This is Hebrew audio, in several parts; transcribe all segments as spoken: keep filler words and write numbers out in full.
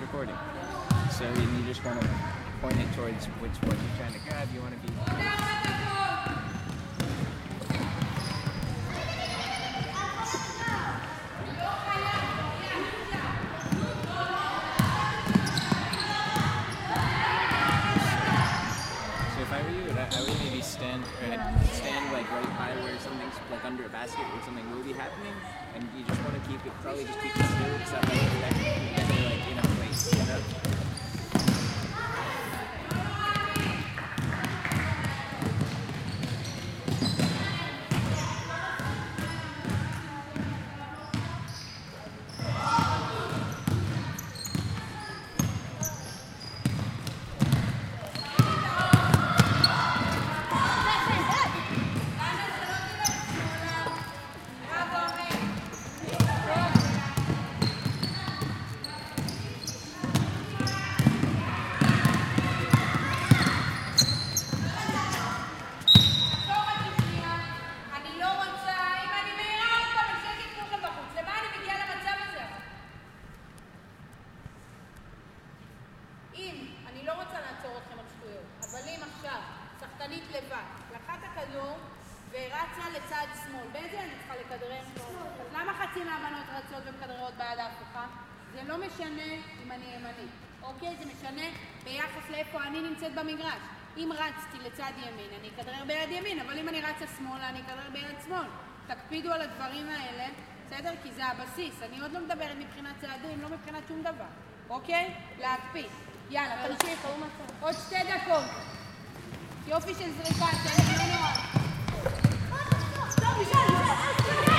recording. So you, you just want to point it towards which one you're trying to grab. You want to be... So if I were you, I would maybe stand, or I'd stand like right by where something's like under a basket where something will be happening, and you just want to keep it, probably just keep it still, because that might affect you, like in a place, you know? שחקנית לבד, לקחה את הכדור ורצה לצד שמאל. באיזה אני צריכה לכדרר? אז למה חצי מהבנות רצות ומכדררות ביד ההפוכה? זה לא משנה אם אני ימנית, אוקיי? זה משנה ביחס לאיפה אני נמצאת במגרש. אם רצתי לצד ימין, אני אכדרר ביד ימין, אבל אם אני רצה שמאלה, אני אכדרר ביד שמאל. תקפידו על הדברים האלה, בסדר? כי זה הבסיס. אני עוד לא מדברת מבחינת צעדים, לא מבחינת שום דבר, אוקיי? להקפיד. יאללה, תמשיך, עוד שתי דקות. יופי של זריקה, שאני לא נורא. טוב, ישאל, ישאל,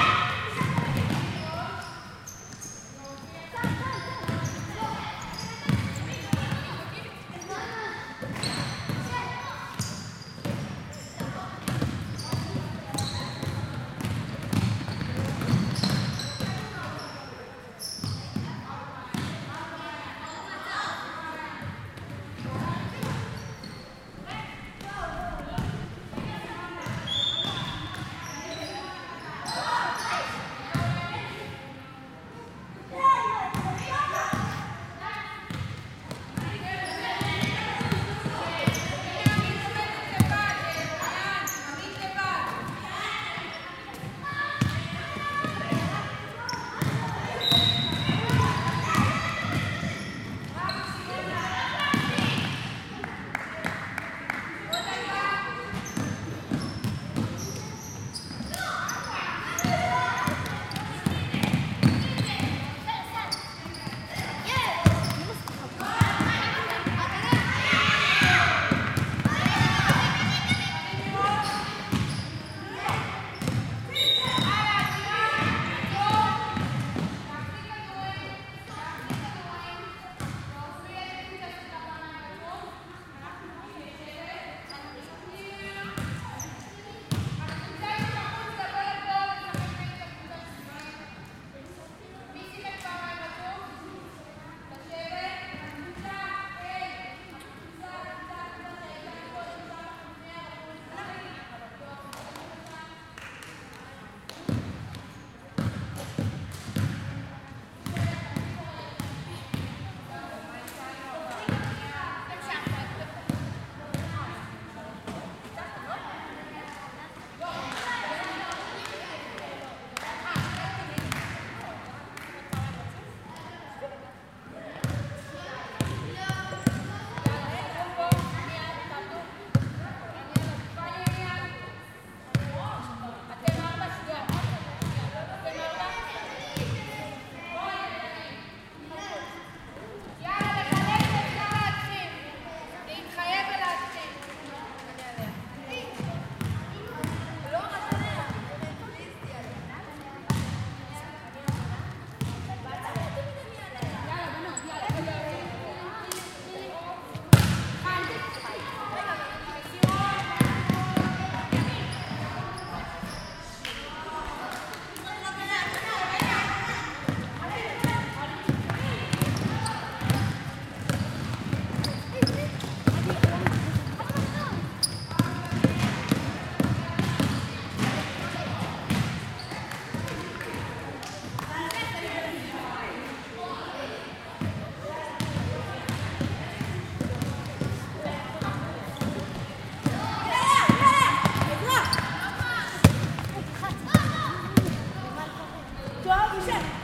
תשב.